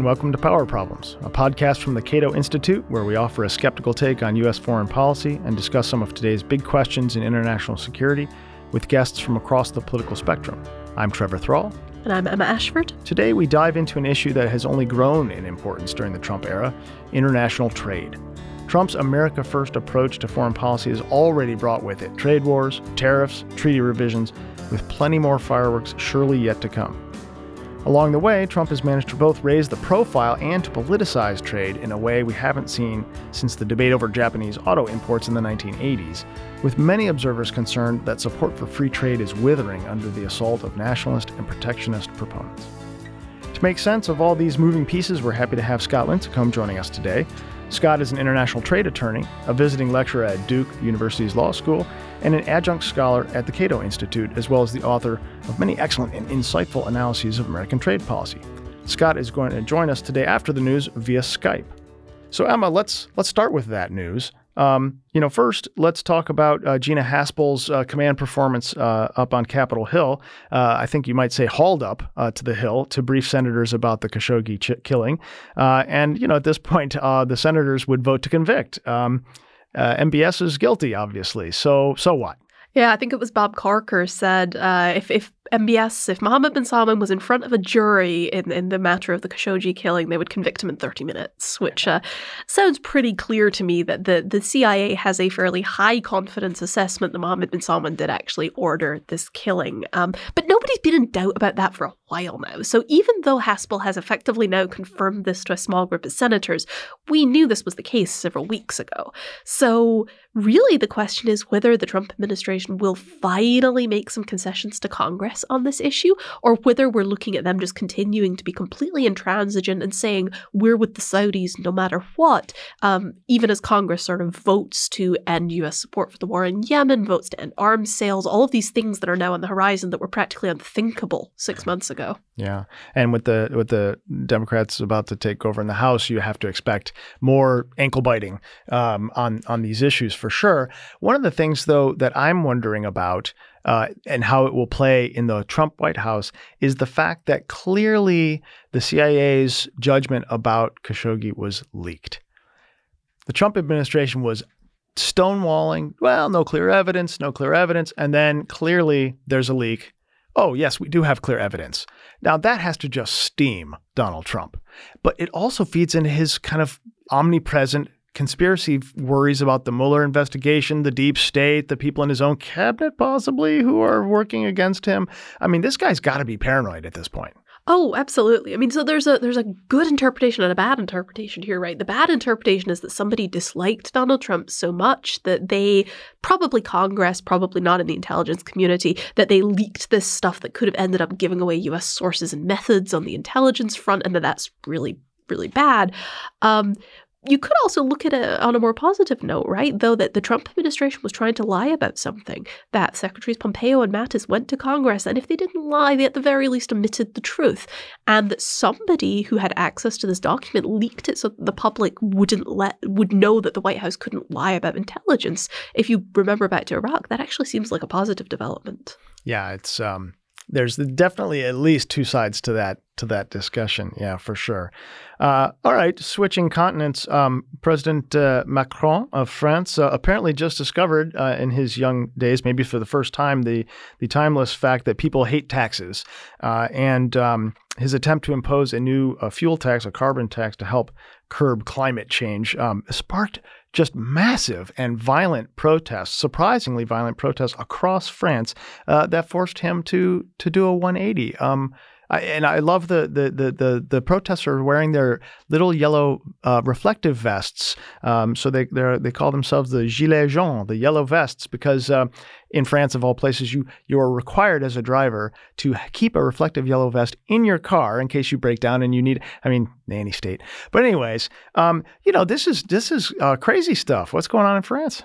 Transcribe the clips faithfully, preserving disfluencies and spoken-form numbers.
welcome to Power Problems, a podcast from the Cato Institute where we offer a skeptical take on U S foreign policy and discuss some of today's big questions in international security with guests from across the political spectrum. I'm Trevor Thrall. And I'm Emma Ashford. Today we dive into an issue that has only grown in importance during the Trump era, international trade. Trump's America First approach to foreign policy has already brought with it trade wars, tariffs, treaty revisions, with plenty more fireworks surely yet to come. Along the way, Trump has managed to both raise the profile and to politicize trade in a way we haven't seen since the debate over Japanese auto imports in the nineteen eighties, with many observers concerned that support for free trade is withering under the assault of nationalist and protectionist proponents. To make sense of all these moving pieces, we're happy to have Scott Lincicome joining us today. Scott is an international trade attorney, a visiting lecturer at Duke University's Law School, and an adjunct scholar at the Cato Institute, as well as the author of many excellent and insightful analyses of American trade policy. Scott is going to join us today after the news via Skype. So Emma, let's let's start with that news. Um, you know, first, let's talk about uh, Gina Haspel's uh, command performance uh, up on Capitol Hill. Uh, I think you might say hauled up uh, to the Hill to brief senators about the Khashoggi ch- killing. Uh, and, you know, at this point, uh, the senators would vote to convict. Um, uh, M B S is guilty, obviously. So, so what? Yeah, I think it was Bob Corker said uh, if, if M B S, if Mohammed bin Salman was in front of a jury in, in the matter of the Khashoggi killing, they would convict him in thirty minutes, which uh, sounds pretty clear to me that the, the C I A has a fairly high confidence assessment that Mohammed bin Salman did actually order this killing. Um, but nobody's been in doubt about that for a while now. So even though Haspel has effectively now confirmed this to a small group of senators, we knew this was the case several weeks ago. So really the question is whether the Trump administration will finally make some concessions to Congress on this issue, or whether we're looking at them just continuing to be completely intransigent and saying we're with the Saudis no matter what, um, even as Congress sort of votes to end U S support for the war in Yemen, votes to end arms sales, all of these things that are now on the horizon that were practically unthinkable six months ago. Yeah. And with the with the Democrats about to take over in the House, you have to expect more ankle biting um, on, on these issues for sure. One of the things, though, that I'm wondering about Uh, and how it will play in the Trump White House is the fact that clearly the C I A's judgment about Khashoggi was leaked. The Trump administration was stonewalling, well, no clear evidence, no clear evidence, and then clearly there's a leak. Oh, yes, we do have clear evidence. Now, that has to just steam Donald Trump. But it also feeds into his kind of omnipresent conspiracy worries about the Mueller investigation, the deep state, the people in his own cabinet possibly who are working against him. I mean, this guy's got to be paranoid at this point. Oh, absolutely. I mean, so there's a there's a good interpretation and a bad interpretation here, right? The bad interpretation is that somebody disliked Donald Trump so much that they, probably Congress, probably not in the intelligence community, that they leaked this stuff that could have ended up giving away U S sources and methods on the intelligence front, and that that's really, really bad. Um, You could also look at it on a more positive note, right? Though that the Trump administration was trying to lie about something, that Secretaries Pompeo and Mattis went to Congress, and if they didn't lie, they at the very least omitted the truth. And that somebody who had access to this document leaked it so that the public wouldn't let would know that the White House couldn't lie about intelligence. If you remember back to Iraq, that actually seems like a positive development. Yeah, it's um, there's definitely at least two sides to that to that discussion. Yeah, for sure. Uh, all right, switching continents. Um, President uh, Macron of France uh, apparently just discovered uh, in his young days, maybe for the first time, the the timeless fact that people hate taxes. Uh, and um, his attempt to impose a new uh, fuel tax, a carbon tax, to help curb climate change um, sparked just massive and violent protests, surprisingly violent protests across France uh, that forced him to to do a one eighty. Um, I, and I love the the the the, the protesters are wearing their little yellow uh, reflective vests. Um, so they they they call themselves the gilets jaunes, the yellow vests, because uh, in France, of all places, you you are required as a driver to keep a reflective yellow vest in your car in case you break down and you need. I mean, nanny state. But anyways, um, you know, this is this is uh, crazy stuff. What's going on in France?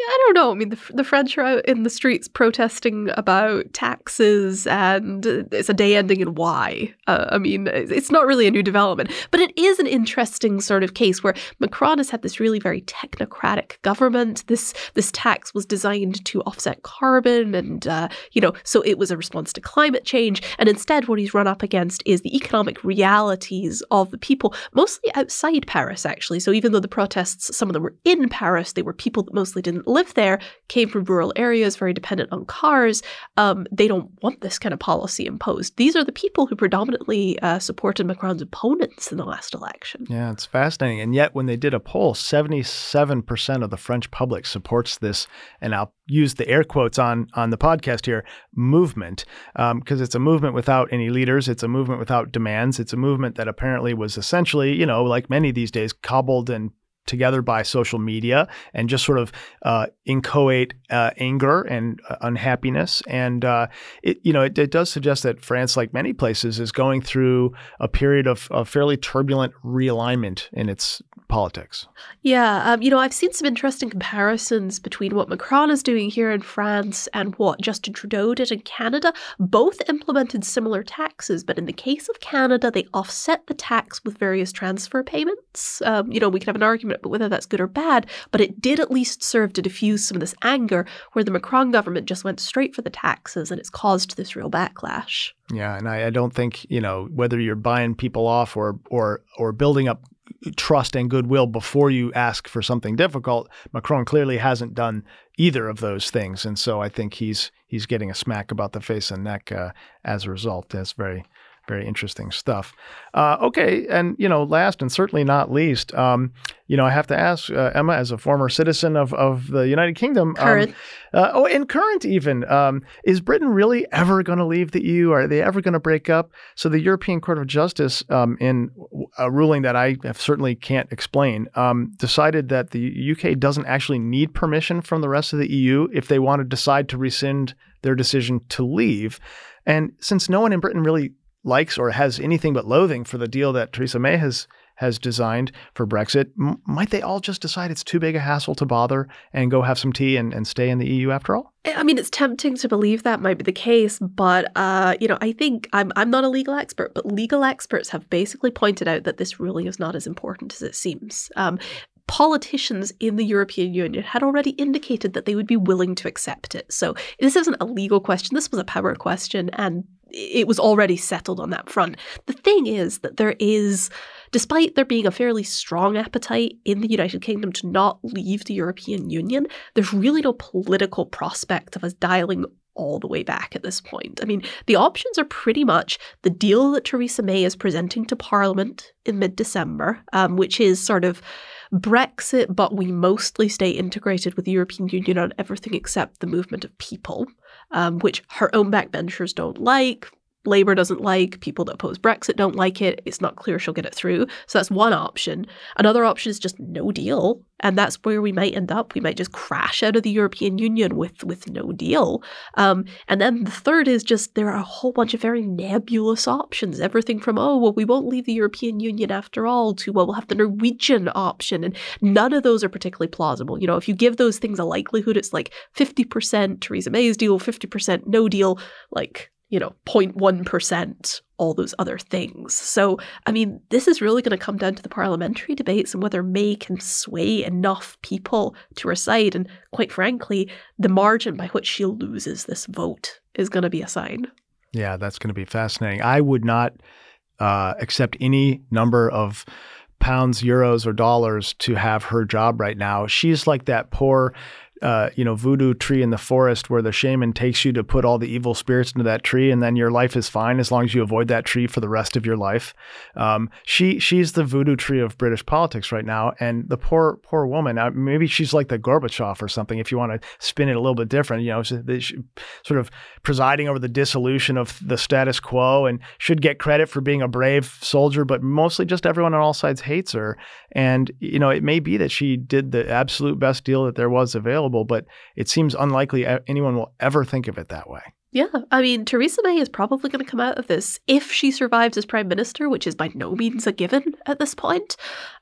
I don't know. I mean, the, the French are out in the streets protesting about taxes, and it's a day ending in Y. Uh, I mean, it's not really a new development, but it is an interesting sort of case where Macron has had this really very technocratic government. This this tax was designed to offset carbon, and uh, you know, so it was a response to climate change. And instead, what he's run up against is the economic realities of the people, mostly outside Paris, actually. So even though the protests, some of them were in Paris, they were people that mostly didn't live there, came from rural areas, very dependent on cars. Um, they don't want this kind of policy imposed. These are the people who predominantly uh, supported Macron's opponents in the last election. Yeah, it's fascinating. And yet when they did a poll, seventy-seven percent of the French public supports this, and I'll use the air quotes on, on the podcast here, movement, because um, it's a movement without any leaders. It's a movement without demands. It's a movement that apparently was essentially, you know, like many these days, cobbled and together by social media and just sort of uh, inchoate uh, anger and uh, unhappiness. And, uh, it, you know, it, it does suggest that France, like many places, is going through a period of, of fairly turbulent realignment in its politics. Yeah. Um, you know, I've seen some interesting comparisons between what Macron is doing here in France and what Justin Trudeau did in Canada. Both implemented similar taxes, but in the case of Canada, they offset the tax with various transfer payments. Um, you know, we can have an argument about whether that's good or bad, but it did at least serve to diffuse some of this anger where the Macron government just went straight for the taxes, and it's caused this real backlash. Yeah, and I, I don't think, you know, whether you're buying people off or or or building up trust and goodwill before you ask for something difficult, Macron clearly hasn't done either of those things. And so I think he's he's getting a smack about the face and neck uh, as a result. That's very, very interesting stuff. Uh, okay. And, you know, last and certainly not least, um, you know, I have to ask, uh, Emma, as a former citizen of, of the United Kingdom. Current. Um, uh, oh, and current even. Um, is Britain really ever going to leave the E U? Are they ever going to break up? So the European Court of Justice, um, in a ruling that I certainly can't explain, um, decided that the U K doesn't actually need permission from the rest of the E U if they want to decide to rescind their decision to leave. And since no one in Britain really likes or has anything but loathing for the deal that Theresa May has has designed for Brexit, m- might they all just decide it's too big a hassle to bother and go have some tea and, and stay in the E U after all? I mean, it's tempting to believe that might be the case, but, uh, you know, I think I'm I'm not a legal expert, but legal experts have basically pointed out that this ruling is not as important as it seems. Um, Politicians in the European Union had already indicated that they would be willing to accept it. So this isn't a legal question. This was a power question, and it was already settled on that front. The thing is that there is, despite there being a fairly strong appetite in the United Kingdom to not leave the European Union, there's really no political prospect of us dialing all the way back at this point. I mean, the options are pretty much the deal that Theresa May is presenting to Parliament in mid-December, um, which is sort of Brexit, but we mostly stay integrated with the European Union on everything except the movement of people, um, which her own backbenchers don't like. Labour doesn't like, people that oppose Brexit don't like it. It's not clear she'll get it through. So that's one option. Another option is just no deal. And that's where we might end up. We might just crash out of the European Union with, with no deal. Um, and then the third is just there are a whole bunch of very nebulous options. Everything from, oh, well, we won't leave the European Union after all, to, well, we'll have the Norwegian option. And none of those are particularly plausible. You know, if you give those things a likelihood, it's like fifty percent Theresa May's deal, fifty percent no deal, like, you know, zero point one percent, all those other things. So, I mean, this is really going to come down to the parliamentary debates and whether May can sway enough people to her side. And quite frankly, the margin by which she loses this vote is going to be a sign. Yeah, that's going to be fascinating. I would not uh, accept any number of pounds, euros, or dollars to have her job right now. She's like that poor Uh, you know, voodoo tree in the forest where the shaman takes you to put all the evil spirits into that tree, and then your life is fine as long as you avoid that tree for the rest of your life. Um, she she's the voodoo tree of British politics right now, and the poor poor woman. Uh, maybe she's like the Gorbachev or something. If you want to spin it a little bit different, you know, so she, sort of presiding over the dissolution of the status quo, and should get credit for being a brave soldier, but mostly just everyone on all sides hates her. And you know, it may be that she did the absolute best deal that there was available, but it seems unlikely anyone will ever think of it that way. Yeah, I mean, Theresa May is probably going to come out of this, if she survives as Prime Minister, which is by no means a given at this point.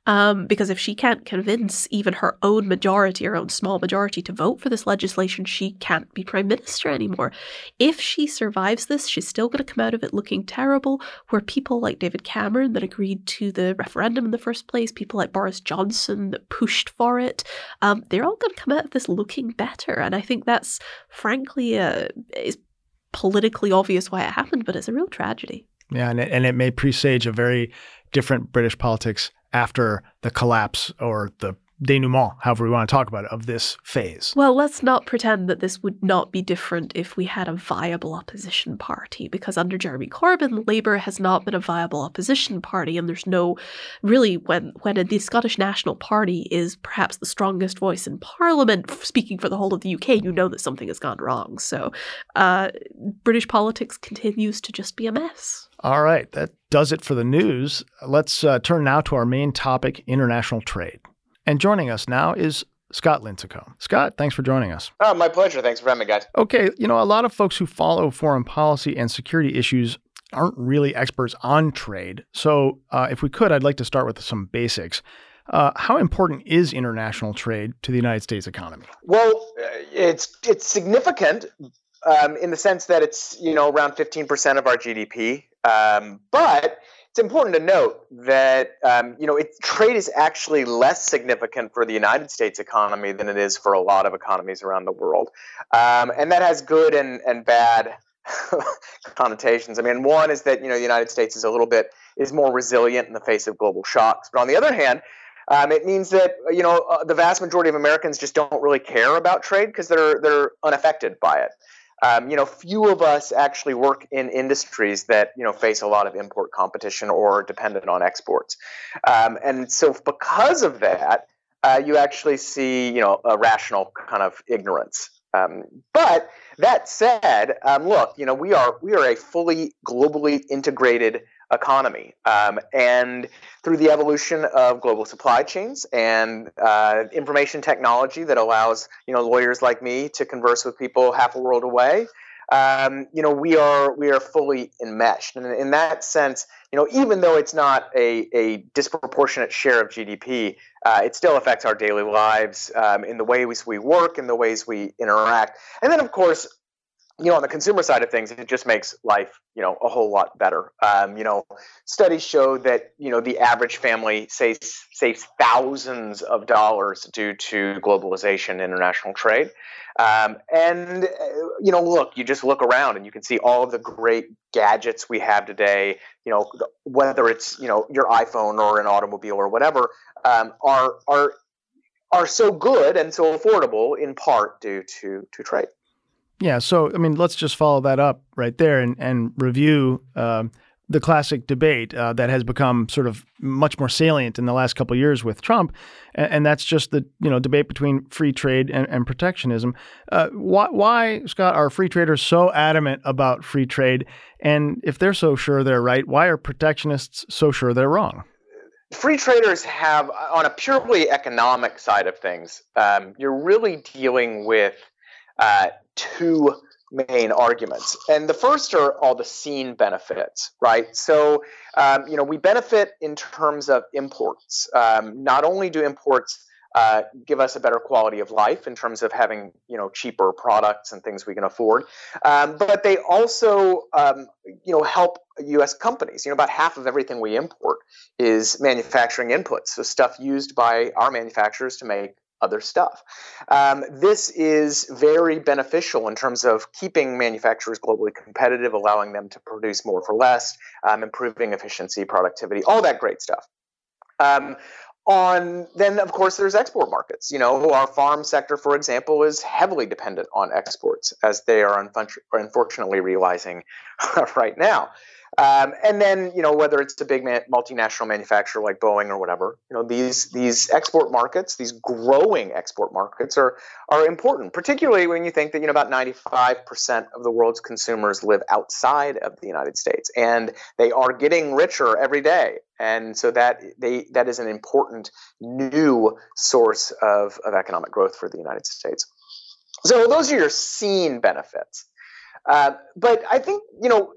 Um, because if she can't convince even her own majority, her own small majority, to vote for this legislation, she can't be prime minister anymore. If she survives this, she's still going to come out of it looking terrible, where people like David Cameron that agreed to the referendum in the first place, people like Boris Johnson that pushed for it, um, they're all going to come out of this looking better. And I think that's, frankly, uh, is politically obvious why it happened, but it's a real tragedy. Yeah, and it, and it may presage a very different British politics after the collapse or the denouement, however we want to talk about it, of this phase. Well, let's not pretend that this would not be different if we had a viable opposition party, because under Jeremy Corbyn, Labour has not been a viable opposition party, and there's no, really, when when the Scottish National Party is perhaps the strongest voice in Parliament, speaking for the whole of the U K, you know that something has gone wrong. So uh, British politics continues to just be a mess. All right, that does it for the news. Let's uh, turn now to our main topic, international trade. And joining us now is Scott Lincicome. Scott, thanks for joining us. Oh, my pleasure. Thanks for having me, guys. Okay, you know, a lot of folks who follow foreign policy and security issues aren't really experts on trade. So uh, if we could, I'd like to start with some basics. Uh, how important is international trade to the United States economy? Well, it's it's significant um, in the sense that it's, you know, around fifteen percent of our G D P. Um, but it's important to note that, um, you know, it, trade is actually less significant for the United States economy than it is for a lot of economies around the world. Um, and that has good and, and bad connotations. I mean, one is that, you know, the United States is a little bit, is more resilient in the face of global shocks. But on the other hand, um, it means that, you know, uh, the vast majority of Americans just don't really care about trade because they're they're unaffected by it. Um, you know, few of us actually work in industries that, you know, face a lot of import competition or are dependent on exports. Um, and so because of that, uh, you actually see, you know, a rational kind of ignorance. Um, but that said, um, look, you know, we are we are a fully globally integrated economy. Um, and through the evolution of global supply chains and uh, information technology that allows, you know, lawyers like me to converse with people half a world away, um, you know, we are we are fully enmeshed. And in that sense, you know, even though it's not a, a disproportionate share of G D P, uh, it still affects our daily lives um, in the ways we work, in the ways we interact. And then, of course, you know, on the consumer side of things, it just makes life, you know, a whole lot better. Um, you know, studies show that, you know, the average family saves saves thousands of dollars due to globalization, international trade. Um, and, uh, you know, look, you just look around and you can see all of the great gadgets we have today, you know, whether it's, you know, your iPhone or an automobile or whatever, um, are are are so good and so affordable in part due to to trade. Yeah, so, I mean, let's just follow that up right there and, and review uh, the classic debate uh, that has become sort of much more salient in the last couple of years with Trump, and, and that's just the, you know, debate between free trade and, and protectionism. Uh, why, why, Scott, are free traders so adamant about free trade? And if they're so sure they're right, why are protectionists so sure they're wrong? Free traders have, on a purely economic side of things, um, you're really dealing with uh, two main arguments. And the first are all the seen benefits, right? So, um, you know, we benefit in terms of imports. Um, not only do imports uh, give us a better quality of life in terms of having, you know, cheaper products and things we can afford, um, but they also, um, you know, help U S companies. You know, about half of everything we import is manufacturing inputs, so stuff used by our manufacturers to make other stuff. Um, this is very beneficial in terms of keeping manufacturers globally competitive, allowing them to produce more for less, um, improving efficiency, productivity, all that great stuff. Um, on then, of course, there's export markets. You know, our farm sector, for example, is heavily dependent on exports, as they are unfun- unfortunately realizing right now. Um, and then, you know, whether it's a big man- multinational manufacturer like Boeing or whatever, you know, these these export markets, these growing export markets are are important, particularly when you think that, you know, about ninety-five percent of the world's consumers live outside of the United States, and they are getting richer every day. And so that they that is an important new source of, of economic growth for the United States. So those are your seen benefits. Uh, but I think, you know,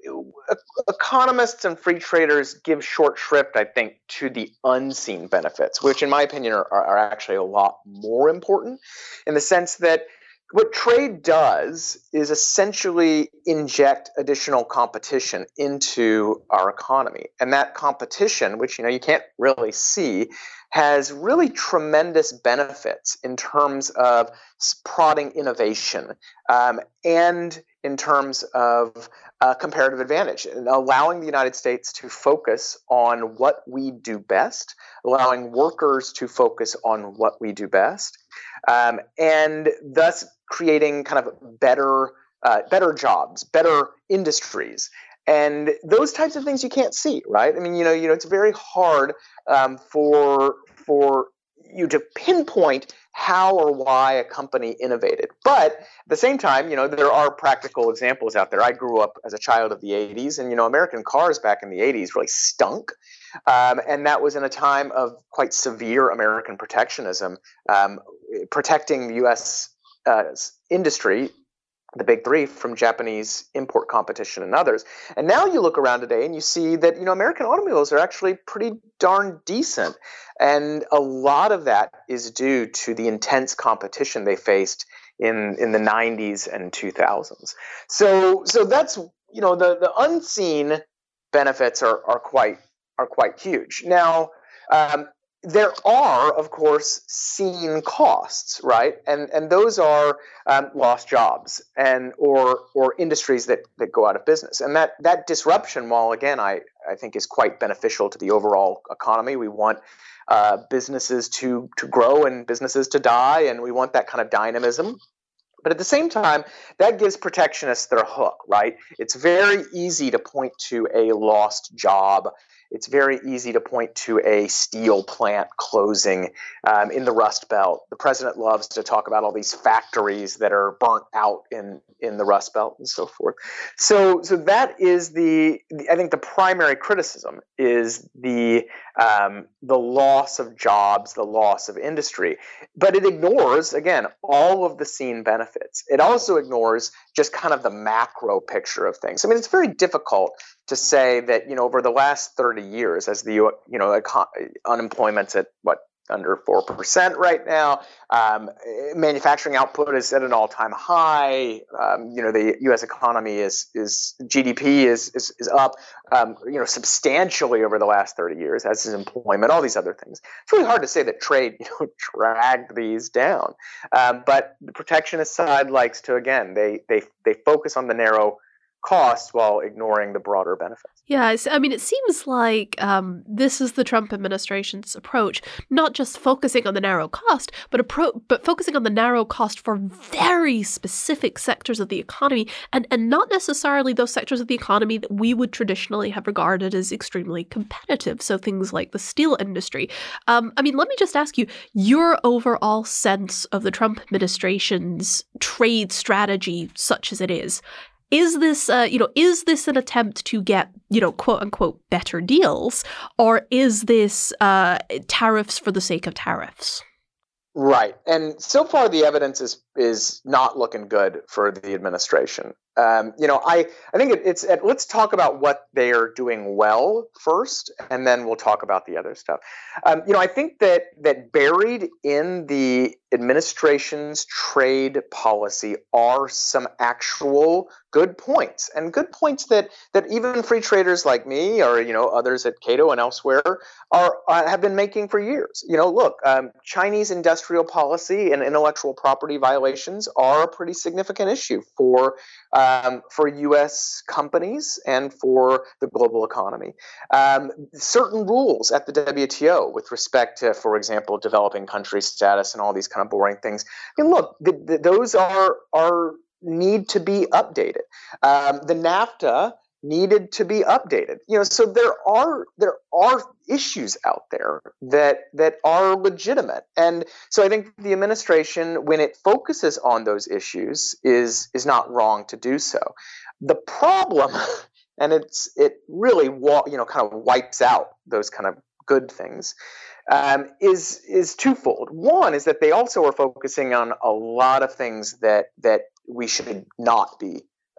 economists and free traders give short shrift, I think, to the unseen benefits, which in my opinion are, are actually a lot more important, in the sense that what trade does is essentially inject additional competition into our economy. And that competition, which, you know, you can't really see, has really tremendous benefits in terms of prodding innovation um, and in terms of uh, comparative advantage, and allowing the United States to focus on what we do best, allowing workers to focus on what we do best, um, and thus creating kind of better, uh, better jobs, better industries. And those types of things you can't see, right? I mean, you know, you know, it's very hard um, for for you to pinpoint how or why a company innovated. But at the same time, you know, there are practical examples out there. I grew up as a child of the eighties, and, you know, American cars back in the eighties really stunk. Um, and that was in a time of quite severe American protectionism, um, protecting the U S uh, industry, the big three, from Japanese import competition and others. And now you look around today and you see that, you know, American automobiles are actually pretty darn decent. And a lot of that is due to the intense competition they faced in, in the nineties and two thousands. So so that's, you know, the, the unseen benefits are, are quite are quite huge. Now, um, there are, of course, seen costs, right? And and those are um, lost jobs and or or industries that, that go out of business. And that that disruption, while again, I, I think is quite beneficial to the overall economy. We want uh, businesses to to grow and businesses to die, and we want that kind of dynamism. But at the same time, that gives protectionists their hook, right? It's very easy to point to a lost job. It's very easy to point to a steel plant closing um, in the Rust Belt. The president loves to talk about all these factories that are burnt out in, in the Rust Belt and so forth. So, so that is the, the I think the primary criticism is the um, the loss of jobs, the loss of industry. But it ignores, again, all of the seen benefits. It also ignores just kind of the macro picture of things. I mean, it's very difficult to say that, you know, over the last thirty years, as the, you know, econ- unemployment's at what, under four percent right now. Um, manufacturing output is at an all-time high. Um, you know, the U S economy is is G D P is is, is up, um, you know, substantially over the last thirty years, as is employment, all these other things. It's really hard to say that trade, you know, dragged these down. Um, but the protectionist side likes to, again, they they they focus on the narrow costs while ignoring the broader benefits. Yeah, it's, I mean, it seems like um, this is the Trump administration's approach, not just focusing on the narrow cost, but appro- but focusing on the narrow cost for very specific sectors of the economy, and, and not necessarily those sectors of the economy that we would traditionally have regarded as extremely competitive. So things like the steel industry. Um, I mean, let me just ask you, your overall sense of the Trump administration's trade strategy, such as it is. Is this, uh, you know, is this an attempt to get, you know, quote unquote, better deals, or is this uh, tariffs for the sake of tariffs? Right. And so far, the evidence is is not looking good for the administration. Um, you know, I, I think it, it's – let's talk about what they are doing well first, and then we'll talk about the other stuff. Um, you know, I think that that buried in the administration's trade policy are some actual good points, and good points that that even free traders like me, or, you know, others at Cato and elsewhere are uh, have been making for years. You know, look, um, Chinese industrial policy and intellectual property violations are a pretty significant issue for um, for U S companies and for the global economy. Um, certain rules at the W T O with respect to, for example, developing country status and all these kind of boring things. I mean, look, the, the, those are are need to be updated. Um, the NAFTA needed to be updated. You know, so there are there are issues out there that that are legitimate. And so I think the administration, when it focuses on those issues, is is not wrong to do so. The problem, and it's it really you know kind of wipes out those kind of good things, um, is is twofold. One is that they also are focusing on a lot of things that that we should not be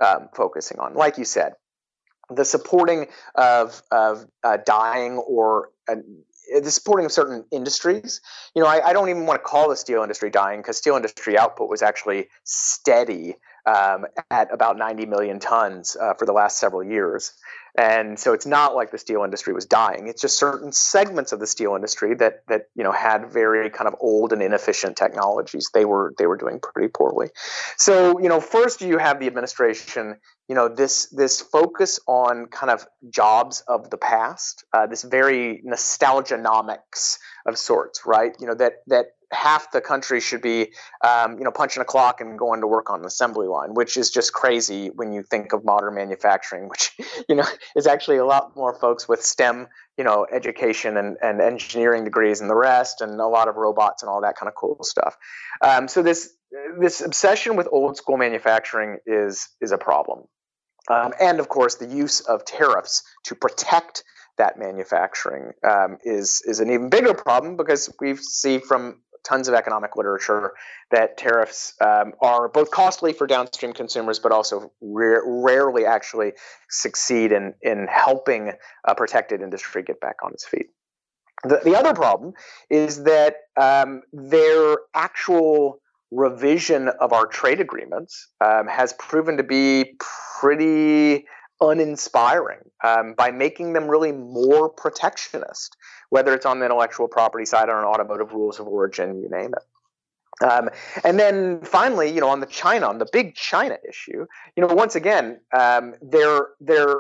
um, focusing on. Like you said, the supporting of of uh, dying or uh, the supporting of certain industries. You know, I, I don't even want to call the steel industry dying, because steel industry output was actually steady um, at about ninety million tons uh, for the last several years. And so it's not like the steel industry was dying. It's just certain segments of the steel industry that that you know had very kind of old and inefficient technologies. They were they were doing pretty poorly. So you know, first you have the administration. You know, this this focus on kind of jobs of the past, uh, this very nostalgianomics of sorts, right? You know, that that half the country should be, um, you know, punching a clock and going to work on an assembly line, which is just crazy when you think of modern manufacturing, which, you know, is actually a lot more folks with STEM, you know, education and, and engineering degrees and the rest, and a lot of robots and all that kind of cool stuff. Um, so this this obsession with old school manufacturing is is a problem. Um, and of course, the use of tariffs to protect that manufacturing um, is is an even bigger problem, because we see from tons of economic literature that tariffs um, are both costly for downstream consumers, but also rare, rarely actually succeed in in helping a protected industry get back on its feet. The, the other problem is that um, their actual revision of our trade agreements um, has proven to be pretty uninspiring um, by making them really more protectionist, whether it's on the intellectual property side or on automotive rules of origin, you name it. Um, and then finally, you know, on the China, on the big China issue, you know, once again, um, they're they're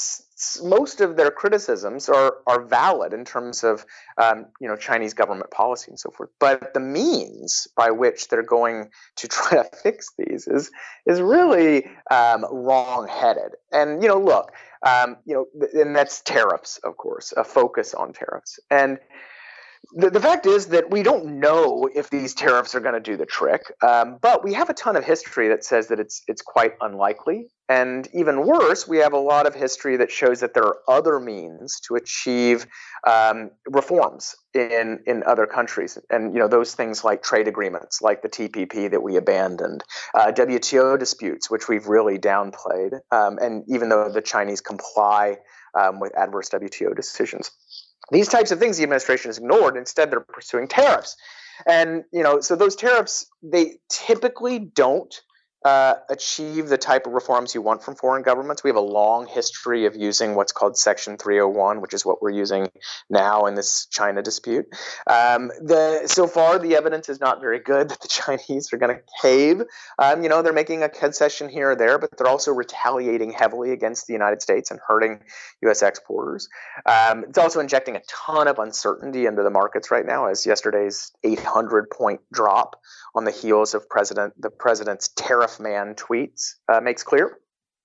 most of their criticisms are are valid in terms of um, you know Chinese government policy and so forth, but the means by which they're going to try to fix these is is really um, wrong-headed. And you know, look, um, you know, and that's tariffs, of course, a focus on tariffs. And The, the fact is that we don't know if these tariffs are going to do the trick, um, but we have a ton of history that says that it's it's quite unlikely. And even worse, we have a lot of history that shows that there are other means to achieve um, reforms in in other countries, and you know those things like trade agreements, like the T P P that we abandoned, uh, W T O disputes, which we've really downplayed, um, and even though the Chinese comply um, with adverse W T O decisions. These types of things the administration has ignored. Instead, they're pursuing tariffs. And, you know, so those tariffs, they typically don't uh, achieve the type of reforms you want from foreign governments. We have a long history of using what's called Section three oh one, which is what we're using now in this China dispute. Um, the so far, the evidence is not very good that the Chinese are going to cave. Um, you know, they're making a concession here or there, but they're also retaliating heavily against the United States and hurting U S exporters. Um, it's also injecting a ton of uncertainty into the markets right now, as yesterday's eight hundred point drop on the heels of President the president's tariff man tweets uh, makes clear.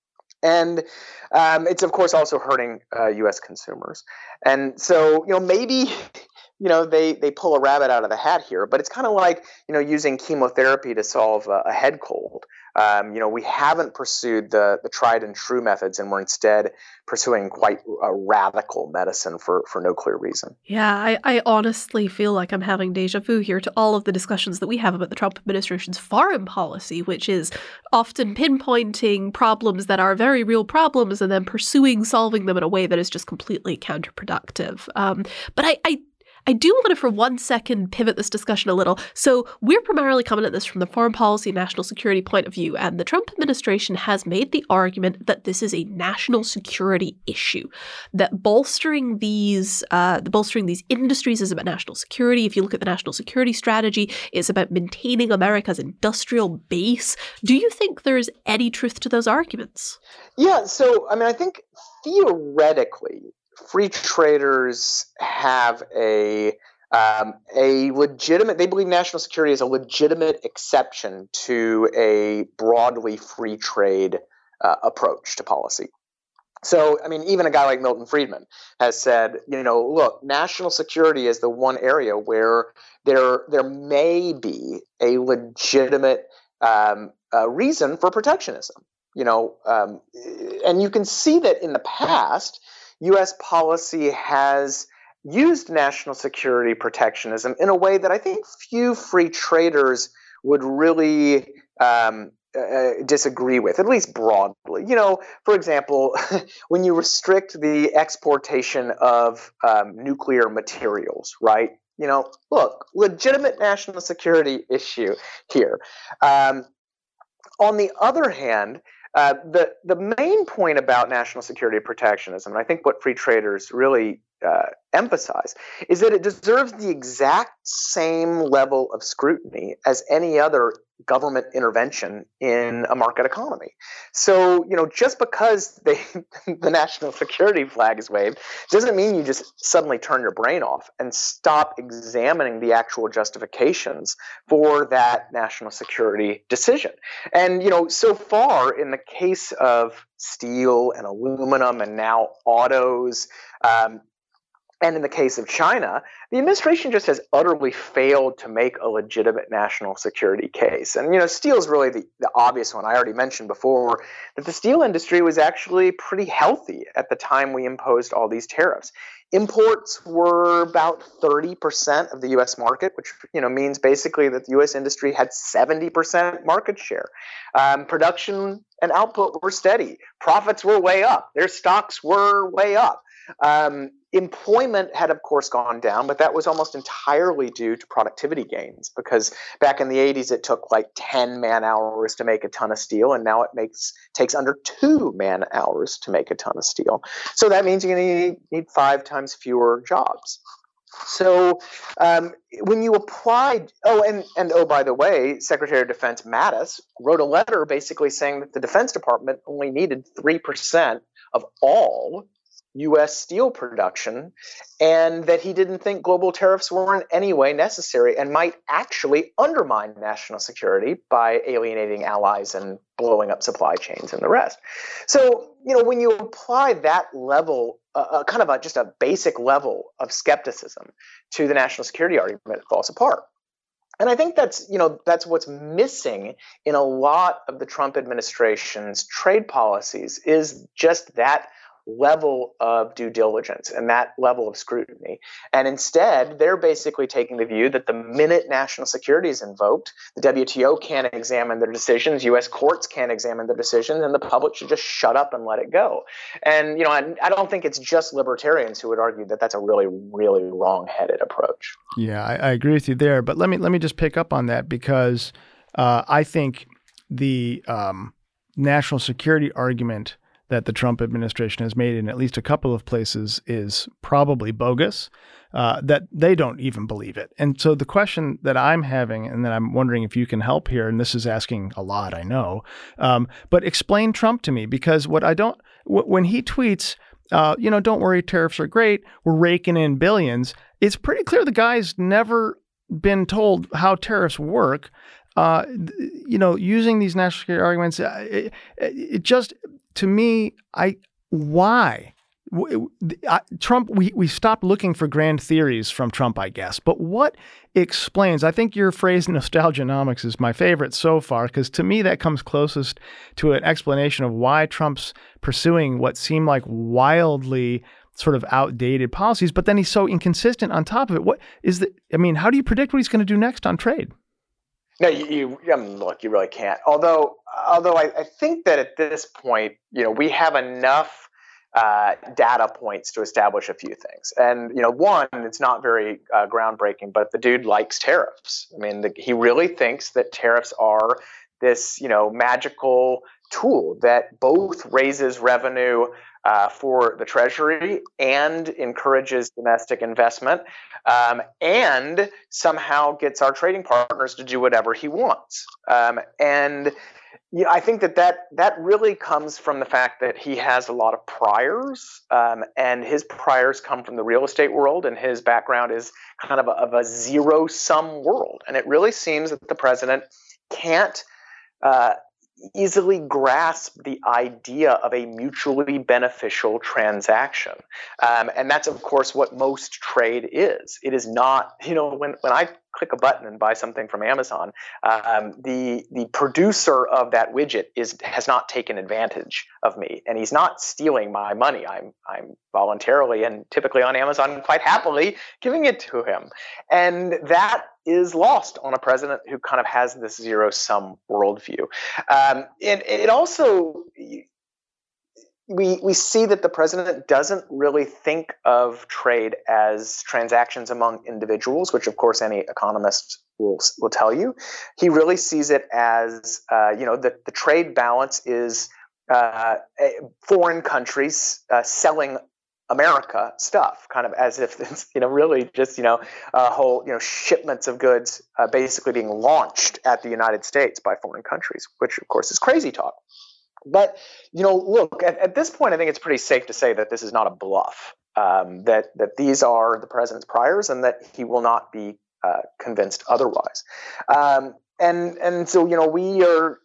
And um, it's, of course, also hurting uh, U S consumers. And so, you know, maybe, you know, they, they pull a rabbit out of the hat here, but it's kind of like, you know, using chemotherapy to solve a, a head cold. Um, you know, we haven't pursued the the tried and true methods, and we're instead pursuing quite a radical medicine for, for no clear reason. Yeah, I, I honestly feel like I'm having deja vu here to all of the discussions that we have about the Trump administration's foreign policy, which is often pinpointing problems that are very real problems and then pursuing solving them in a way that is just completely counterproductive. Um, but I, I I do want to, for one second, pivot this discussion a little. So we're primarily coming at this from the foreign policy, national security point of view, and the Trump administration has made the argument that this is a national security issue, that bolstering these, uh, bolstering these industries is about national security. If you look at the national security strategy, it's about maintaining America's industrial base. Do you think there's any truth to those arguments? Yeah. So, I mean, I think theoretically, free traders have a um, a legitimate. They believe national security is a legitimate exception to a broadly free trade uh, approach to policy. So, I mean, even a guy like Milton Friedman has said, you know, look, national security is the one area where there there may be a legitimate um, uh, reason for protectionism. You know, um, and you can see that in the past, U S policy has used national security protectionism in a way that I think few free traders would really um, uh, disagree with, at least broadly. You know, for example, when you restrict the exportation of um, nuclear materials, right? You know, look, legitimate national security issue here. Um, on the other hand, uh, the the main point about national security protectionism, and I think what free traders really uh, emphasize, is that it deserves the exact same level of scrutiny as any other government intervention in a market economy. So, you know, just because they, the national security flag is waved doesn't mean you just suddenly turn your brain off and stop examining the actual justifications for that national security decision. And, you know, so far in the case of steel and aluminum and now autos, um, and in the case of China, the administration just has utterly failed to make a legitimate national security case. And, you know, steel is really the, the obvious one. I already mentioned before that the steel industry was actually pretty healthy at the time we imposed all these tariffs. Imports were about thirty percent of the U S market, which, you know, means basically that the U S industry had seventy percent market share. Um, production and output were steady. Profits were way up. Their stocks were way up. Um, employment had, of course, gone down, but that was almost entirely due to productivity gains, because back in the eighties, it took like ten man hours to make a ton of steel, and now it makes takes under two man hours to make a ton of steel. So that means you're going to need, need five times fewer jobs. So um, when you applied, oh, and, and oh, by the way, Secretary of Defense Mattis wrote a letter basically saying that the Defense Department only needed three percent of all U S steel production, and that he didn't think global tariffs were in any way necessary and might actually undermine national security by alienating allies and blowing up supply chains and the rest. So, you know, when you apply that level, uh, kind of a, just a basic level of skepticism to the national security argument, it falls apart. And I think that's, you know, that's what's missing in a lot of the Trump administration's trade policies, is just that level of due diligence and that level of scrutiny. And instead, they're basically taking the view that the minute national security is invoked, the W T O can't examine their decisions, U S courts can't examine their decisions, and the public should just shut up and let it go. And, you know, I, I don't think it's just libertarians who would argue that that's a really, really wrong-headed approach. Yeah, I, I agree with you there. But let me let me just pick up on that, because uh, I think the um, national security argument that the Trump administration has made in at least a couple of places is probably bogus, uh, that they don't even believe it. And so the question that I'm having, and that I'm wondering if you can help here, and this is asking a lot, I know, um, but explain Trump to me, because what I don't, w- when he tweets, uh, you know, don't worry, tariffs are great, we're raking in billions, it's pretty clear the guy's never been told how tariffs work. Uh, you know, using these national security arguments, it, it just, to me, I why I, Trump? We we stopped looking for grand theories from Trump, I guess. But what explains? I think your phrase "nostalgianomics" is my favorite so far, because to me that comes closest to an explanation of why Trump's pursuing what seem like wildly sort of outdated policies, but then he's so inconsistent on top of it. What is the? I mean, how do you predict what he's going to do next on trade? No, you, you I mean, look, you really can't. Although, although I, I think that at this point, you know, we have enough uh, data points to establish a few things. And, you know, one, it's not very uh, groundbreaking, but the dude likes tariffs. I mean, the, he really thinks that tariffs are this, you know, magical tool that both raises revenue Uh, for the Treasury and encourages domestic investment, um, and somehow gets our trading partners to do whatever he wants. Um, and you know, I think that, that that really comes from the fact that he has a lot of priors, um, and his priors come from the real estate world, and his background is kind of a, of a zero-sum world. And it really seems that the president can't uh, easily grasp the idea of a mutually beneficial transaction. Um, and that's, of course, what most trade is. It is not, you know, when, when I click a button and buy something from Amazon, um, the the producer of that widget is has not taken advantage of me, and he's not stealing my money. I'm I'm voluntarily and typically on Amazon quite happily giving it to him, and that is lost on a president who kind of has this zero sum worldview. Um, and it also we we see that the president doesn't really think of trade as transactions among individuals, which of course any economist will will tell you. He really sees it as uh, you know the the trade balance is uh, foreign countries uh, selling America stuff, kind of as if it's, you know, really just, you know, a whole, you know, shipments of goods uh, basically being launched at the United States by foreign countries, which of course is crazy talk. But, you know, look, at, at this point, I think it's pretty safe to say that this is not a bluff, um, that that these are the president's priors and that he will not be uh, convinced otherwise. Um, and and so, you know, we are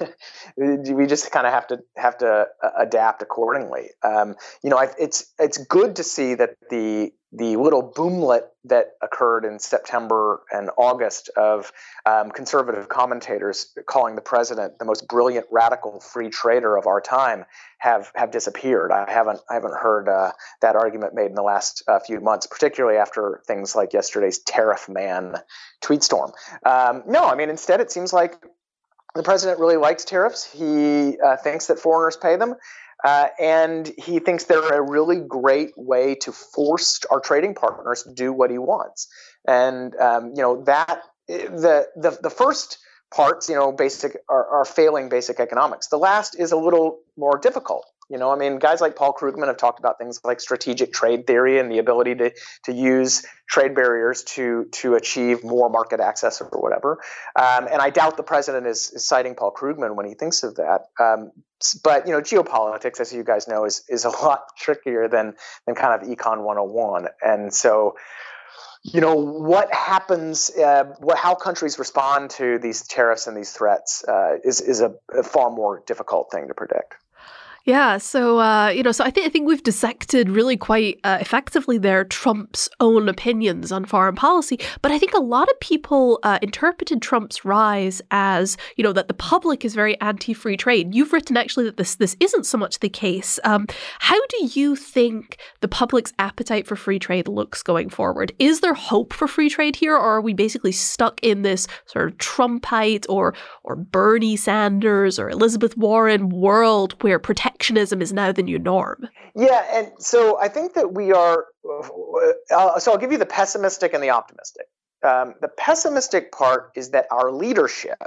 we just kind of have to have to adapt accordingly. Um, you know, I, it's it's good to see that the the little boomlet that occurred in September and August of um, conservative commentators calling the president the most brilliant radical free trader of our time have have disappeared. I haven't I haven't heard uh, that argument made in the last uh, few months, particularly after things like yesterday's tariff man tweet storm. Um, no, I mean, instead it seems like the president really likes tariffs. He uh, thinks that foreigners pay them. Uh, and he thinks they're a really great way to force our trading partners to do what he wants. And um, you know that the the the first parts, you know, basic are, are failing basic economics. The last is a little more difficult. You know, I mean, guys like Paul Krugman have talked about things like strategic trade theory and the ability to to use trade barriers to to achieve more market access or whatever. Um, and I doubt the president is, is citing Paul Krugman when he thinks of that. Um, but you know, geopolitics, as you guys know, is is a lot trickier than than kind of Econ one oh one. And so, you know, what happens, uh, what, how countries respond to these tariffs and these threats uh, is is a, a far more difficult thing to predict. Yeah, so uh, you know, so I think I think we've dissected really quite uh, effectively there Trump's own opinions on foreign policy, but I think a lot of people uh, interpreted Trump's rise as, you know, that the public is very anti-free trade. You've written actually that this this isn't so much the case. Um, how do you think the public's appetite for free trade looks going forward? Is there hope for free trade here, or are we basically stuck in this sort of Trumpite or or Bernie Sanders or Elizabeth Warren world where protect protectionism is now the new norm? Yeah, and so I think that we are, uh, so I'll give you the pessimistic and the optimistic. Um, the pessimistic part is that our leadership,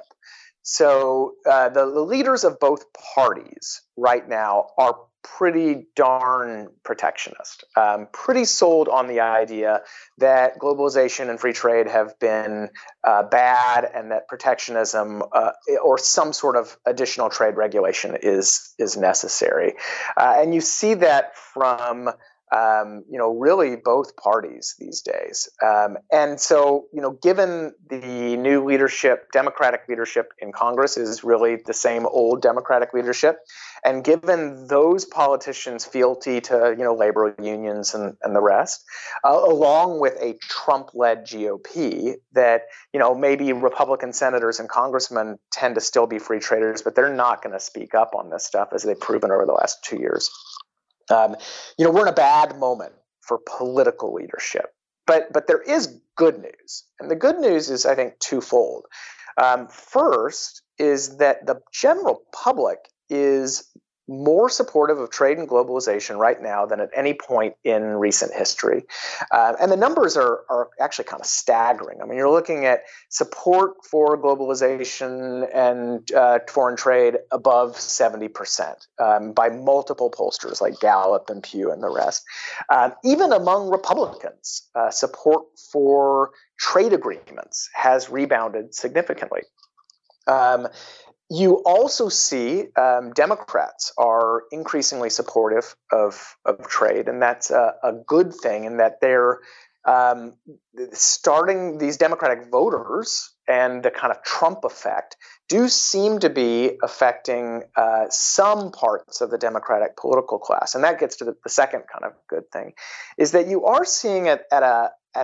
so uh, the, the leaders of both parties right now are pretty darn protectionist, um, pretty sold on the idea that globalization and free trade have been uh, bad, and that protectionism uh, or some sort of additional trade regulation is is necessary. Uh, and you see that from Um, you know, really both parties these days. Um, and so, you know, given the new leadership, Democratic leadership in Congress is really the same old Democratic leadership, and given those politicians' fealty to, you know, labor unions and, and the rest, uh, along with a Trump-led G O P that, you know, maybe Republican senators and congressmen tend to still be free traders, but they're not going to speak up on this stuff, as they've proven over the last two years. Um, you know, we're in a bad moment for political leadership, but but there is good news, and the good news is, I think, twofold. Um, first is that the general public is more supportive of trade and globalization right now than at any point in recent history, uh, and the numbers are are actually kind of staggering. I mean, you're looking at support for globalization and uh, foreign trade above seventy percent um, by multiple pollsters like Gallup and Pew and the rest. Um, even among Republicans, uh, support for trade agreements has rebounded significantly. Um, You also see um, Democrats are increasingly supportive of, of trade, and that's a, a good thing, in that they're um, starting, these Democratic voters and the kind of Trump effect do seem to be affecting uh, some parts of the Democratic political class. And that gets to the, the second kind of good thing, is that you are seeing it at a at the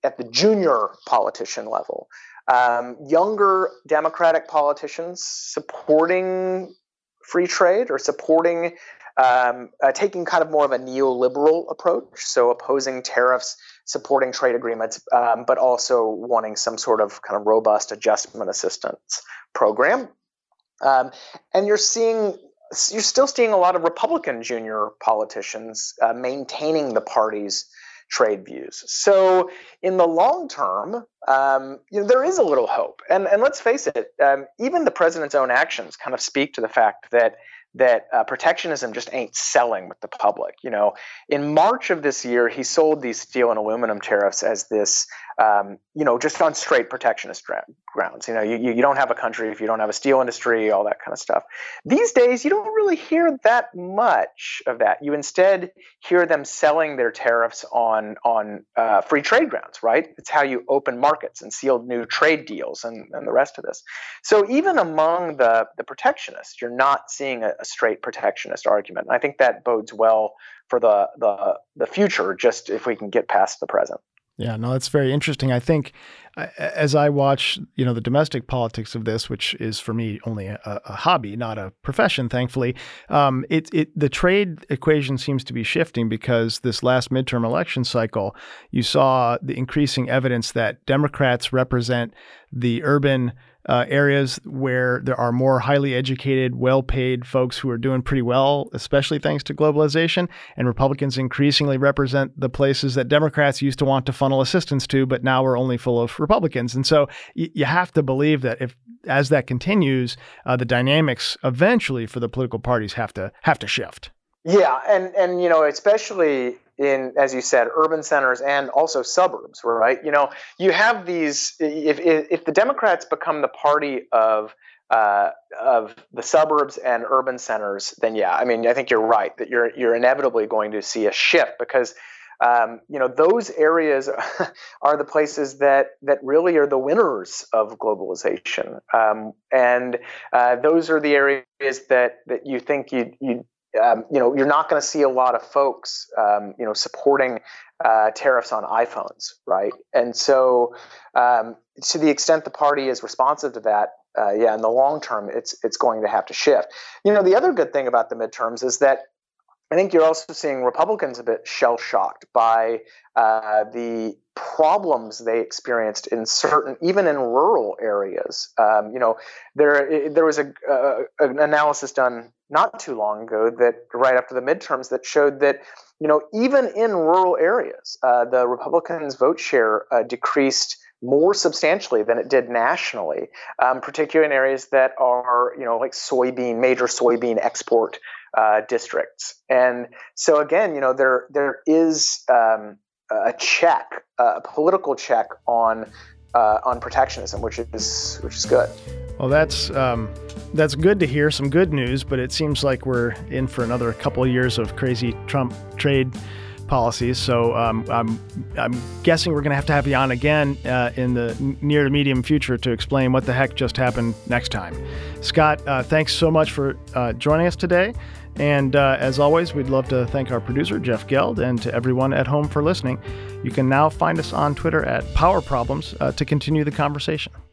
at the junior politician level. Um, younger Democratic politicians supporting free trade or supporting um, uh, taking kind of more of a neoliberal approach, so opposing tariffs, supporting trade agreements, um, but also wanting some sort of kind of robust adjustment assistance program. Um, and you're seeing, you're still seeing a lot of Republican junior politicians uh, maintaining the party's trade views. So in the long term, um, you know, there is a little hope. And and let's face it, um, even the president's own actions kind of speak to the fact that that uh, protectionism just ain't selling with the public. You know, in March of this year, he sold these steel and aluminum tariffs as this, um, you know, just on straight protectionist gra- grounds. You know, you, you don't have a country if you don't have a steel industry, all that kind of stuff. These days, you don't really hear that much of that. You instead hear them selling their tariffs on on uh, free trade grounds, right? It's how you open markets and seal new trade deals and, and the rest of this. So even among the, the protectionists, you're not seeing a, a straight protectionist argument. And I think that bodes well for the, the the future, just if we can get past the present. Yeah, no, that's very interesting. I think uh, as I watch, you know, the domestic politics of this, which is for me only a, a hobby, not a profession, thankfully, um, it, it the trade equation seems to be shifting because this last midterm election cycle, you saw the increasing evidence that Democrats represent the urban Uh, areas where there are more highly educated, well-paid folks who are doing pretty well, especially thanks to globalization. And Republicans increasingly represent the places that Democrats used to want to funnel assistance to, but now are only full of Republicans. And so y- you have to believe that if, as that continues, uh, the dynamics eventually for the political parties have to have to shift. Yeah, and and you know, especially in, as you said, urban centers and also suburbs, right? You know, you have these. If if, if the Democrats become the party of uh, of the suburbs and urban centers, then yeah, I mean, I think you're right that you're you're inevitably going to see a shift because. Um, you know, those areas are the places that that really are the winners of globalization, um, and uh, those are the areas that that you think you you. Um, you know, you're not going to see a lot of folks, um, you know, supporting uh, tariffs on iPhones, right? And so, um, to the extent the party is responsive to that, uh, yeah, in the long term, it's it's going to have to shift. You know, the other good thing about the midterms is that I think you're also seeing Republicans a bit shell-shocked by uh, the problems they experienced in certain, even in rural areas. Um, you know, there there was a uh, an analysis done not too long ago that right after the midterms that showed that, you know, even in rural areas, uh, the Republicans' vote share uh, decreased more substantially than it did nationally, um, particularly in areas that are, you know, like soybean, major soybean export uh, districts. And so again, you know, there there is um, a check, a political check on uh, on protectionism, which is which is good. Well, that's um, that's good to hear, some good news, but it seems like we're in for another couple of years of crazy Trump trade policies. So um, I'm I'm guessing we're going to have to have you on again uh, in the near to medium future to explain what the heck just happened next time. Scott, uh, thanks so much for uh, joining us today. And uh, as always, we'd love to thank our producer, Jeff Geld, and to everyone at home for listening. You can now find us on Twitter at Power Problems uh, to continue the conversation.